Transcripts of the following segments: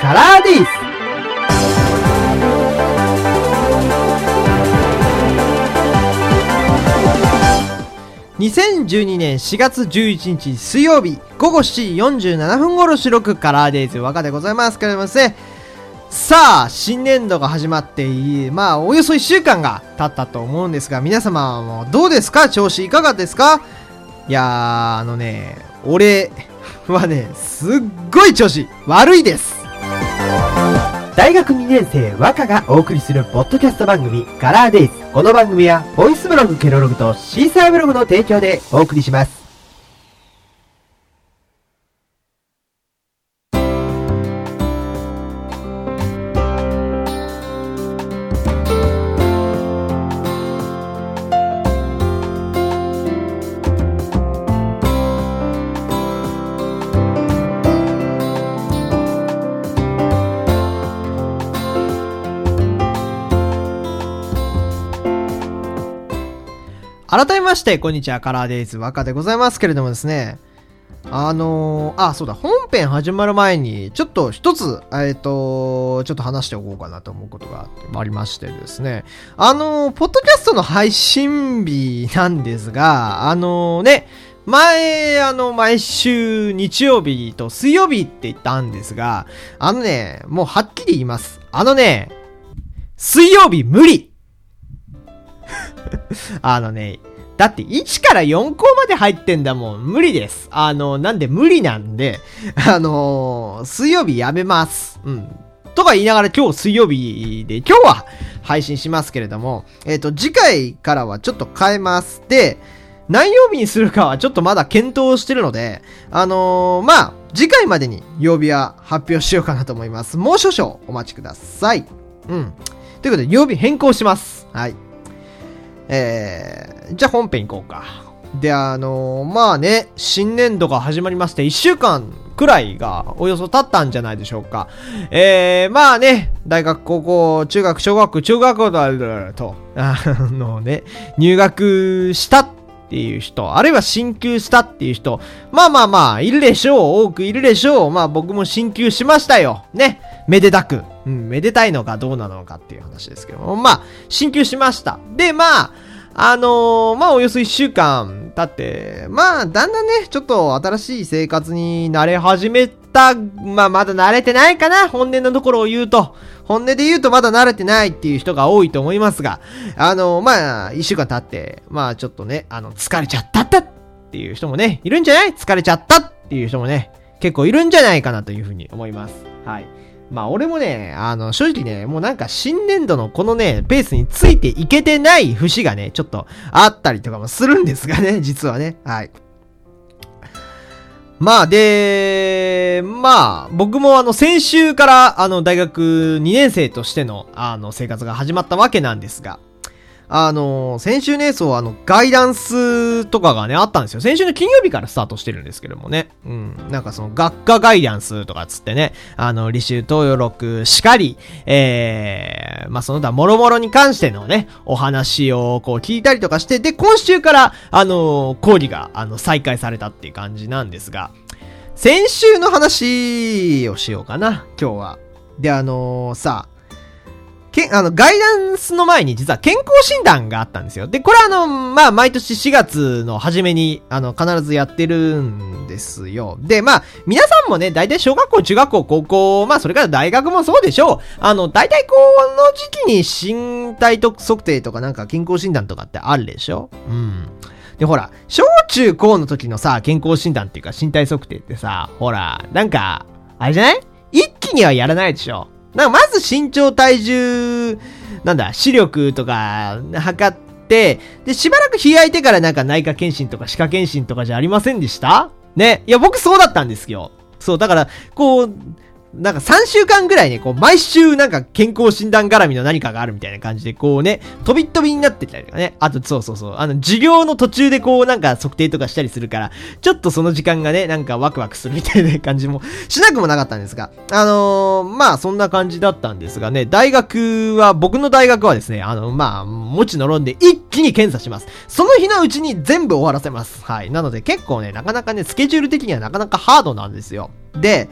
カラーデイズ。2012年4月11日水曜日午後7時47分頃収録カラーデイズ若でございますけれどもですね。さあ、新年度が始まっておよそ1週間が経ったと思うんですが、皆様もどうですか？調子いかがですか？いやー、俺はね、すっごい調子悪いです。大学2年生和歌がお送りするポッドキャスト番組カラーデイズ。この番組はボイスブログケロログとシーサーブログの提供でお送りします。改めまして、こんにちは、カラーデイズ、若でございますけれどもですね。そうだ、本編始まる前に、ちょっと一つ、ちょっと話しておこうかなと思うことがありましてですね。ポッドキャストの配信日なんですが、毎週日曜日と水曜日って言ったんですが、もうはっきり言います。水曜日無理だって1から4校まで入ってんだもん。無理です。なんで無理なんで、水曜日やめます。とか言いながら今日水曜日で、今日は配信しますけれども、次回からはちょっと変えます。で、何曜日にするかはちょっとまだ検討してるので、次回までに曜日は発表しようかなと思います。もう少々お待ちください。ということで、曜日変更します。はい。じゃあ本編行こうか。で、新年度が始まりまして、1週間くらいがおよそ経ったんじゃないでしょうか。大学、高校、中学、小学、中学校と、入学したっていう人、あるいは進級したっていう人、いるでしょう。多くいるでしょう。僕も進級しましたよ。ね。めでたく。めでたいのかどうなのかっていう話ですけども、進級しました。で、およそ1週間経って、だんだんね、ちょっと新しい生活に慣れ始めた、まだ慣れてないかな、本音のところを言うと。本音で言うとまだ慣れてないっていう人が多いと思いますが、1週間経って、ちょっとね、疲れちゃったっていう人もね、いるんじゃない？疲れちゃったっていう人もね、結構いるんじゃないかなというふうに思います。はい。俺もね、正直ね、もうなんか新年度のこのね、ペースについていけてない節がね、ちょっとあったりとかもするんですがね、実はね。はい。僕も先週から、大学2年生としての、生活が始まったわけなんですが、先週ね、ガイダンスとかがね、あったんですよ。先週の金曜日からスタートしてるんですけどもね。学科ガイダンスとかつってね、履修登録しかり、その他、もろもろに関してのね、お話をこう聞いたりとかして、で、今週から、講義が、再開されたっていう感じなんですが、先週の話をしようかな、今日は。で、ガイダンスの前に実は健康診断があったんですよ。で、これ毎年4月の初めに、必ずやってるんですよ。で、皆さんもね、大体小学校、中学校、高校、それから大学もそうでしょう。大体この時期に身体測定とかなんか健康診断とかってあるでしょ？で、ほら、小中高の時のさ、健康診断っていうか身体測定ってさ、ほら、なんか、あれじゃない？一気にはやらないでしょ？まず身長、体重、視力とか、測って、で、しばらく日空いてからなんか内科検診とか歯科検診とかじゃありませんでしたね。いや、僕そうだったんですよ。そう、だから、こう、なんか3週間ぐらいね、こう、毎週なんか健康診断絡みの何かがあるみたいな感じで、こうね、飛び飛びになってたりとかね。あと、そう。授業の途中でこう、なんか測定とかしたりするから、ちょっとその時間がね、なんかワクワクするみたいな感じもしなくもなかったんですが、そんな感じだったんですがね、僕の大学はですね、もちのろんで一気に検査します。その日のうちに全部終わらせます。はい。なので結構ね、なかなかね、スケジュール的にはなかなかハードなんですよ。で、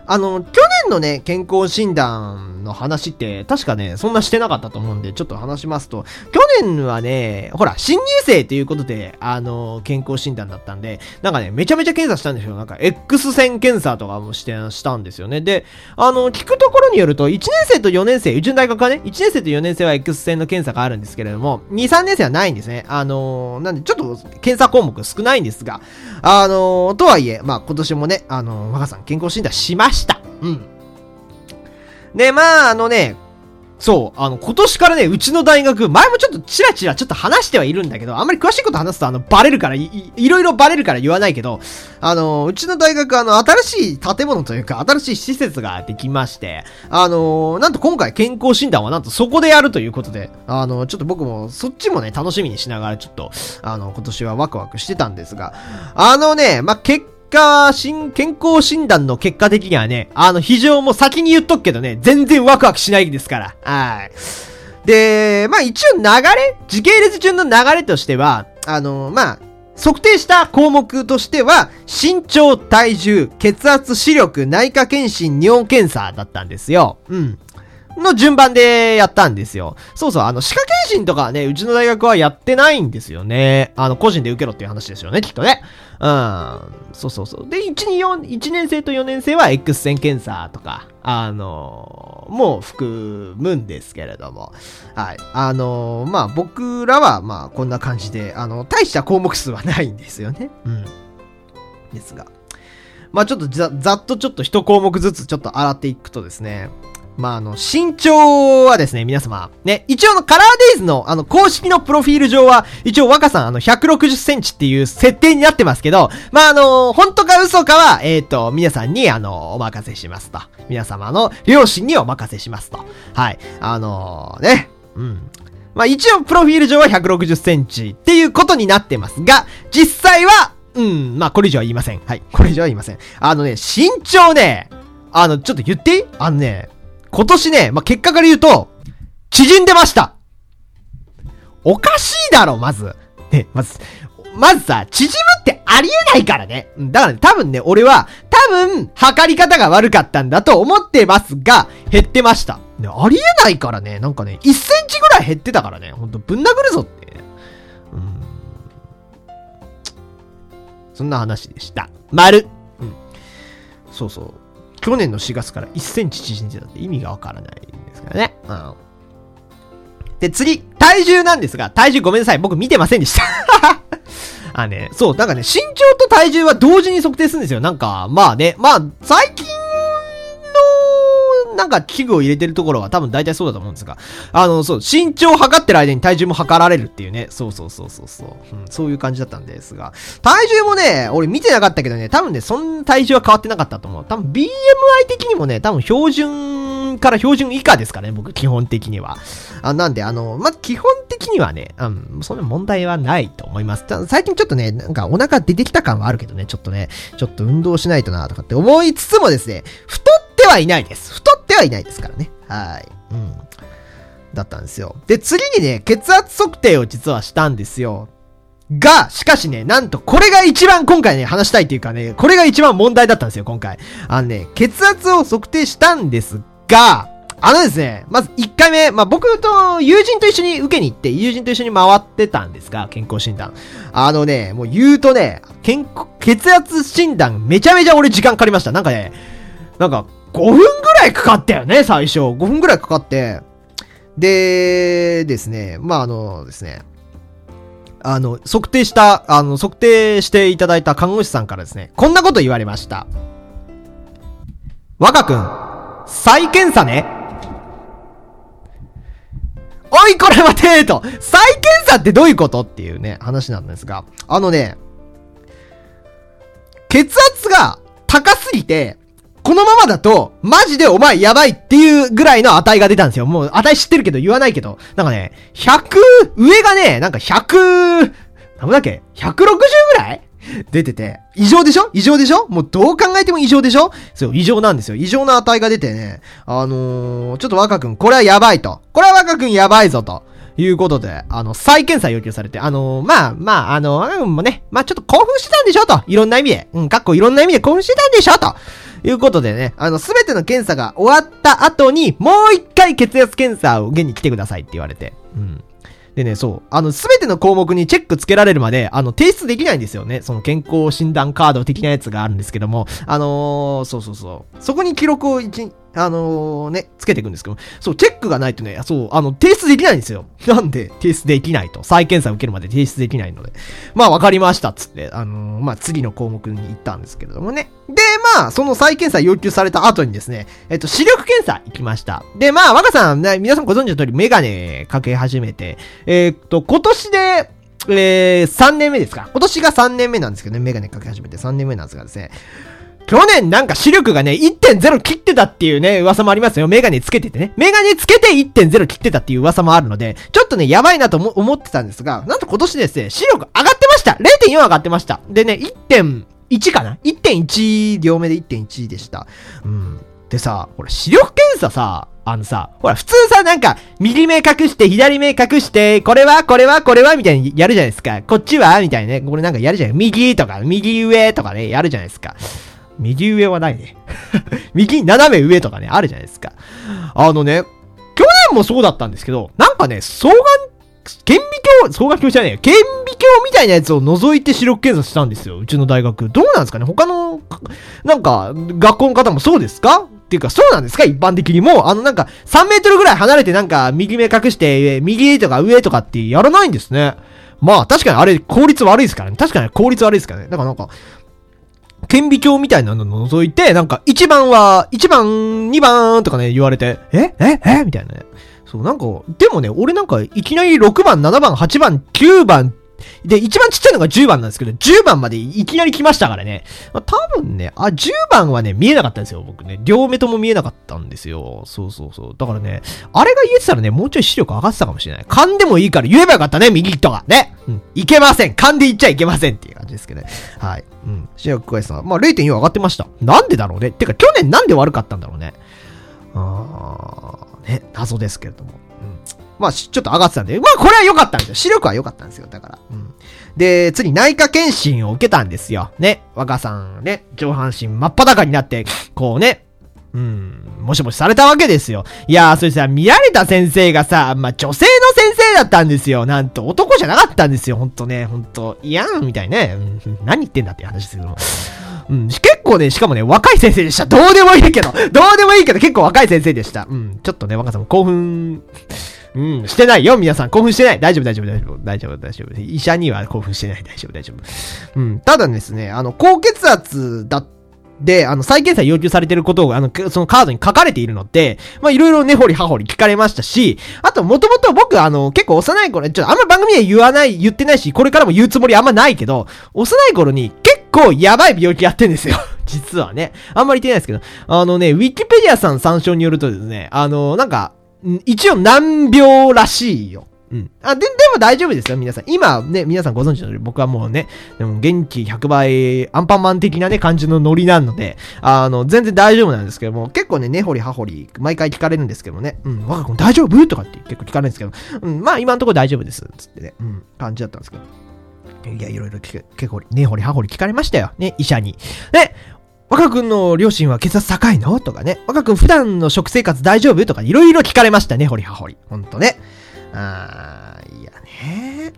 去年のね、健康診断の話って、確かね、そんなしてなかったと思うんで、ちょっと話しますと、去年はね、ほら、新入生ということで、健康診断だったんで、なんかね、めちゃめちゃ検査したんですよ。なんか、X 線検査とかもしたんですよね。で、聞くところによると、1年生と4年生、うちの大学はね、1年生と4年生は X 線の検査があるんですけれども、2、3年生はないんですね。なんで、ちょっと、検査項目少ないんですが、とはいえ、まあ、今年もね、若さん健康診断しました。うん。で、まあ、そう、今年からね、うちの大学、前もちょっとチラチラちょっと話してはいるんだけど、あんまり詳しいこと話すとバレるから、いろいろバレるから言わないけど、うちの大学、新しい建物というか、新しい施設ができまして、なんと今回健康診断はなんとそこでやるということで、ちょっと僕もそっちもね、楽しみにしながらちょっと、今年はワクワクしてたんですが、まあ、健康診断の結果的にはね、非常も先に言っとくけどね、全然ワクワクしないですから。はい。で、まあ一応時系列順の流れとしては、まあ、測定した項目としては、身長、体重、血圧、視力、内科検診、尿検査だったんですよ。うん。の順番でやったんですよ。そうそう、歯科検診とかはね、うちの大学はやってないんですよね。個人で受けろっていう話ですよね、きっとね。そうそうそう。で、1年生と4年生は X 線検査とか、もう含むんですけれども。はい。まあ、僕らは、まあ、こんな感じで、大した項目数はないんですよね。うん。ですが。まあ、ちょっとざっとちょっと一項目ずつちょっと洗っていくとですね。まあ、身長はですね、皆様、ね、一応カラーデイズの、公式のプロフィール上は、一応若さん、160センチっていう設定になってますけど、まあ、本当か嘘かは、皆さんに、お任せしますと。皆様の両親にお任せしますと。はい。ね、うん。まあ、一応、プロフィール上は160センチっていうことになってますが、実際は、まあ、これ以上は言いません。はい。これ以上は言いません。身長ね、ちょっと言っていい？今年ね、まあ、結果から言うと、縮んでました。おかしいだろ、まず。ね、まずさ、縮むってありえないからね。だからね、多分ね、俺は、測り方が悪かったんだと思ってますが、減ってました。ね、ありえないからね、なんかね、1センチぐらい減ってたからね、ほんとぶん殴るぞって。そんな話でした。丸。そうそう。去年の4月から1センチ縮んでたって意味がわからないんですからね。で、次、体重なんですが、体重ごめんなさい。僕見てませんでした。そう、なんかね、身長と体重は同時に測定するんですよ。なんか、まあね、まあ、最近の、なんか器具を入れてるところは多分大体そうだと思うんですが、そう、身長を測ってる間に体重も測られるっていうね。そう。そういう感じだったんですが、体重もね、俺見てなかったけどね、多分ね、そんな体重は変わってなかったと思う。多分 BMI 的にもね、多分標準から標準以下ですかね、僕、基本的には。なんで、ま基本的にはね、そんな問題はないと思います。最近ちょっとね、なんかお腹出てきた感はあるけどね、ちょっと運動しないとなとかって思いつつもですね、太ってはいないです。太ってはいないですからね。はい。だったんですよ。で、次にね、血圧測定を実はしたんですよ。が、しかしね、なんとこれが一番今回ね、話したいっていうかね、これが一番問題だったんですよ、今回。血圧を測定したんですが、ですね、まず1回目、まあ、僕と友人と一緒に受けに行って、友人と一緒に回ってたんですが、健康診断。もう言うとね、血圧診断めちゃめちゃ俺時間かかりました。なんかね、5分ぐらいかかったよね、最初。5分ぐらいかかって。で、ですね、まあですね、測定していただいた看護師さんからですね、こんなこと言われました。若くん、再検査ね。おいこれ待てーと、再検査ってどういうことっていうね、話なんですが、血圧が高すぎて、このままだと、マジでお前やばいっていうぐらいの値が出たんですよ。もう値知ってるけど言わないけど。なんかね、上がね、なんかなんだっけ ?160 ぐらい出てて、異常でしょもうどう考えても異常でしょそう、異常なんですよ。異常な値が出てね、ちょっと若くん、これはやばいと。これは若くんやばいぞと。いうことで、再検査要求されて、若くんもね、ちょっと興奮してたんでしょと。いろんな意味で。いろんな意味で興奮してたんでしょと。 いうことでね、すべての検査が終わった後に、もう一回血圧検査を受けに来てくださいって言われて。うん。でね、そう。すべての項目にチェックつけられるまで、提出できないんですよね。その健康診断カード的なやつがあるんですけども、そう。そこに記録をつけていくんですけど、そう、チェックがないとね、そう、提出できないんですよ。なんで、提出できないと。再検査を受けるまで提出できないので。まあ、わかりました、つって、次の項目に行ったんですけれどもね。で、まあ、その再検査要求された後にですね、視力検査行きました。で、まあ、若さん、ね、皆さんご存知の通り、メガネかけ始めて、今年で、3年目ですか。今年が3年目なんですけどね、メガネかけ始めて3年目なんですがですね、去年なんか視力がね、1.0 切ってたっていうね、噂もありますよ。メガネつけててね。メガネつけて 1.0 切ってたっていう噂もあるので、ちょっとね、やばいなと思ってたんですが、なんと今年ですね、視力上がってました。 0.4 上がってました。でね、1.1 かな ?1.1 両目で 1.1 でした。うん。でさ、これ視力検査さ、ほら、普通さ、なんか、右目隠して、左目隠して、これは、みたいにやるじゃないですか。こっちはみたいなね。これなんかやるじゃない。右とか、右上とかね、やるじゃないですか。右上はないね。右斜め上とかね、あるじゃないですか。去年もそうだったんですけど、なんかね、双眼鏡じゃねえよ。顕微鏡みたいなやつを覗いて視力検査したんですよ。うちの大学。どうなんですかね他の、なんか、学校の方もそうですかっていうか、そうなんですか一般的にも、なんか、3メートルぐらい離れてなんか、右目隠して、右とか上とかってやらないんですね。まあ、確かにあれ、効率悪いですからね。だからなんか、顕微鏡みたいなの覗いて、なんか、1番、2番とかね、言われて、みたいなね。そう、なんか、でもね、俺なんか、いきなり6番、7番、8番、9番、で、一番ちっちゃいのが10番なんですけど、10番までいきなり来ましたからね。多分ね、10番はね、見えなかったんですよ、僕ね。両目とも見えなかったんですよ。そう。だからね、あれが言えてたらね、もうちょい視力上がってたかもしれない。勘でもいいから言えばよかったね、右とか。ね。うん。いけません。勘で言っちゃいけませんっていう感じですけどね。はい。うん。視力検査。まあ、0.4 上がってました。なんでだろうね。てか、去年なんで悪かったんだろうね。ね、謎ですけれども。まあ、ちょっと上がってたんで、まあ、これは良かったんですよ。視力は良かったんですよ。だから。うん。で、次、内科検診を受けたんですよ。ね。若さんね、上半身真っ裸になって、こうね、もしもしされたわけですよ。いやー、それさ、見られた先生がさ、まあ、女性の先生だったんですよ。なんと、男じゃなかったんですよ。ほんとね、いやーん、みたいね。何言ってんだって話ですけども。結構ね、しかもね、若い先生でした。どうでもいいけど、結構若い先生でした。ちょっとね、若さんも興奮、してないよ、皆さん。興奮してない。大丈夫。医者には興奮してない。大丈夫。ただですね、高血圧で、再検査要求されてることを、そのカードに書かれているので、まあ、いろいろ根掘り葉掘り聞かれましたし、あと、もともと僕、結構幼い頃、あんま番組で言ってないし、これからも言うつもりあんまないけど、幼い頃に結構やばい病気やってんですよ。実はね。あんまり言ってないですけど、ウィキペディアさん参照によるとですね、なんか、一応難病らしいよ。でも大丈夫ですよ、皆さん。今ね、皆さんご存知の通り、僕はもうね、でも元気100倍、アンパンマン的なね、感じのノリなので、全然大丈夫なんですけども、結構ね、根掘り葉掘り、毎回聞かれるんですけどね、若君大丈夫とかって結構聞かれるんですけど、まあ今のところ大丈夫です、つってね、感じだったんですけど。いや、いろいろ結構、根掘り葉掘り聞かれましたよ、ね、医者に。で、若君の両親は血圧高いのとかね。若君普段の食生活大丈夫とかいろいろ聞かれましたね、掘り葉掘り。ほんとね。いやね。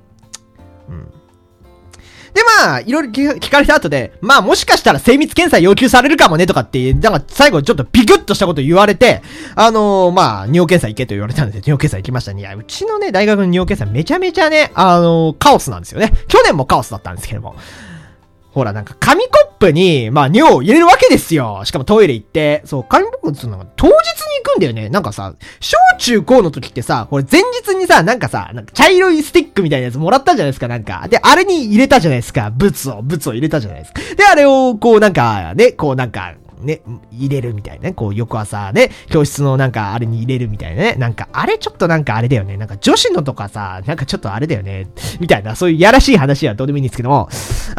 で、まあ、いろいろ聞かれた後で、まあもしかしたら精密検査要求されるかもねとかって、なんか最後ちょっとビクッとしたこと言われて、まあ、尿検査行けと言われたので、尿検査行きましたね。いや、うちのね、大学の尿検査めちゃめちゃね、カオスなんですよね。去年もカオスだったんですけども。ほら、なんか、紙コップに、まあ、尿を入れるわけですよ。しかもトイレ行って。そう、紙コップってのは当日に行くんだよね。なんかさ、小中高の時ってさ、これ前日にさ、なんか茶色いスティックみたいなやつもらったじゃないですか、なんか。で、あれに入れたじゃないですか。ブツを入れたじゃないですか。で、あれを、こうなんか、ね、ね、入れるみたいなね。こう、翌朝ね、教室のなんか、あれに入れるみたいなね。なんか、あれちょっとなんかあれだよね。なんか、女子のとかさ、なんかちょっとあれだよね。みたいな、そういうやらしい話はどうでもいいんですけども。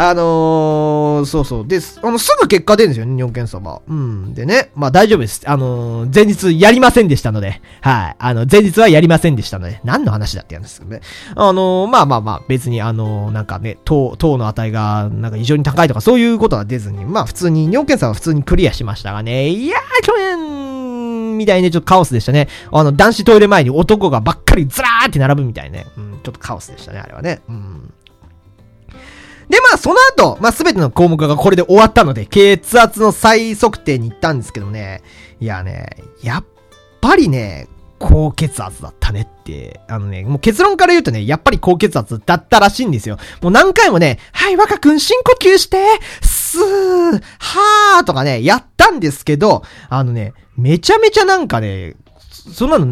そう。で、すぐ結果出るんですよね、尿検査は。でね、まあ大丈夫です。前日やりませんでしたので。はい。前日はやりませんでしたので。何の話だってやるんですけどね。まあ、別になんかね、糖の値が、なんか異常に高いとか、そういうことは出ずに、まあ普通に、尿検査は普通にクリアはしましたがね。いやー、去年みたいにね、ちょっとカオスでしたね。男子トイレ前に男がばっかりずらーって並ぶみたいね。ちょっとカオスでしたね、あれはね。で、まあ、その後、まあ、すべての項目がこれで終わったので、血圧の再測定に行ったんですけどね。いやね、やっぱりね、高血圧だったねって。もう結論から言うとね、やっぱり高血圧だったらしいんですよ。もう何回もね、はい、若くん深呼吸して、スー、はーとかね、やったんですけど、めちゃめちゃなんかね、その後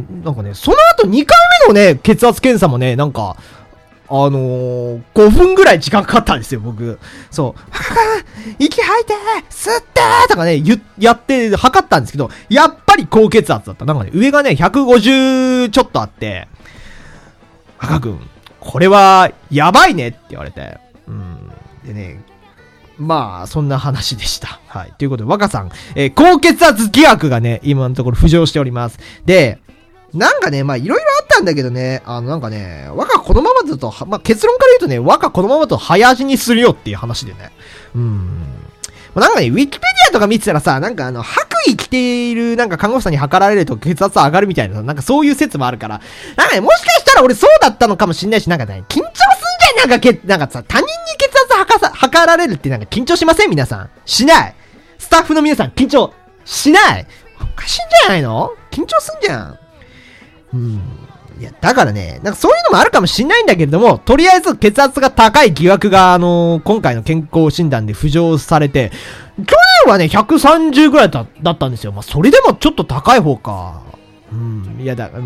2回目のね、血圧検査もね、なんか、5分ぐらい時間かかったんですよ、僕。そう。息吐いて吸ってとかね、やって、測ったんですけど、やっぱり高血圧だった。なんかね、上がね、150ちょっとあって、赤くん、これは、やばいねって言われて。でね、まあ、そんな話でした。はい。ということで、若さん、高血圧疑惑がね、今のところ浮上しております。で、なんかね、まあいろいろあったんだけどね、なんかね、若このままだと、まあ結論から言うとね、若このままだと早死にするよっていう話でね。なんかね、ウィキペディアとか見てたらさ、なんか白衣着ているなんか看護師さんに測られると血圧上がるみたいな、なんかそういう説もあるから、なんかね、もしかしたら俺そうだったのかもしんないし、なんかね、緊張すんじゃん、なんかさ、他人に血圧測られるってなんか緊張しません皆さん。しない。スタッフの皆さん緊張しない。おかしいんじゃないの？緊張すんじゃん。いや、だからね、なんかそういうのもあるかもしんないんだけれども、とりあえず血圧が高い疑惑が、今回の健康診断で浮上されて、去年はね、130ぐらいだったんですよ。まあ、それでもちょっと高い方か。いや、だから、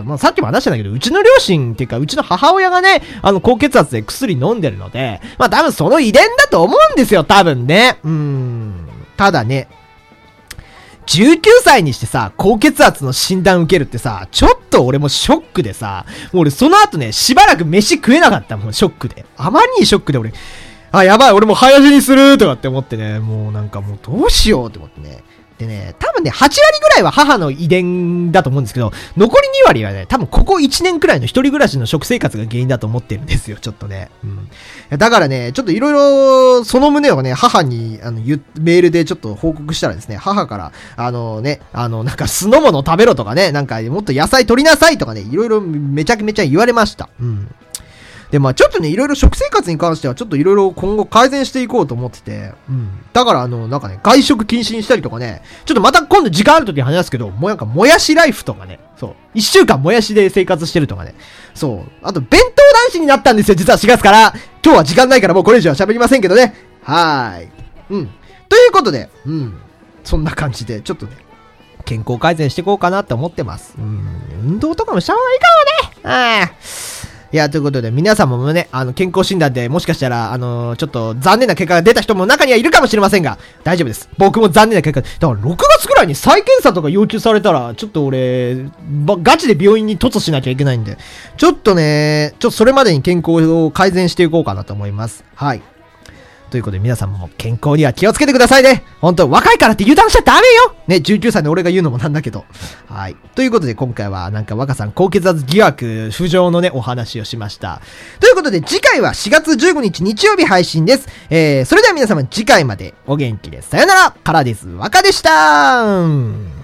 まあ、さっきも話したんだけど、うちの両親っていうか、うちの母親がね、高血圧で薬飲んでるので、まあ、多分その遺伝だと思うんですよ、多分ね。ただね、19歳にしてさ、高血圧の診断受けるってさ、ちょっと俺もショックでさ、もう俺その後ね、しばらく飯食えなかったもん、ショックで。あまりにショックで俺、やばい、俺もう早死にするとかって思ってね、もうなんかもうどうしようって思ってね。でね、多分ね、8割ぐらいは母の遺伝だと思うんですけど、残り2割はね、多分ここ1年くらいの一人暮らしの食生活が原因だと思ってるんですよ、ちょっとね。だからね、ちょっといろいろ、その旨をね、母に、メールでちょっと報告したらですね、母から、なんか酢の物食べろとかね、なんかもっと野菜取りなさいとかね、いろいろめちゃめちゃ言われました。で、まあちょっとね、いろいろ食生活に関してはちょっといろいろ今後改善していこうと思ってて、だからなんかね、外食禁止にしたりとかね、ちょっとまた今度時間ある時に話すけど、もうなんかもやしライフとかね、そう、1週間もやしで生活してるとかね、そう、あと弁当男子になったんですよ、実は4月から。今日は時間ないからもうこれ以上は喋りませんけどね。ということで、そんな感じで、ちょっとね、健康改善していこうかなって思ってます。運動とかもした方がいいかもね。いや、ということで、皆様もね、健康診断でもしかしたら、ちょっと残念な結果が出た人も中にはいるかもしれませんが、大丈夫です。僕も残念な結果、だから6月くらいに再検査とか要求されたら、ちょっと俺、ガチで病院に突しなきゃいけないんで、ちょっとね、それまでに健康を改善していこうかなと思います。はい。ということで皆さんも健康には気をつけてくださいね。本当若いからって油断しちゃダメよね、19歳の俺が言うのもなんだけど。はい。ということで今回はなんか若さん高血圧疑惑浮上のね、お話をしました。ということで次回は4月15日日曜日配信です。それでは皆様次回までお元気でさよならからです。若でしたー。